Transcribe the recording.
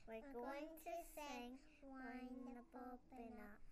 We're going to sing Wind the Bobbin Up.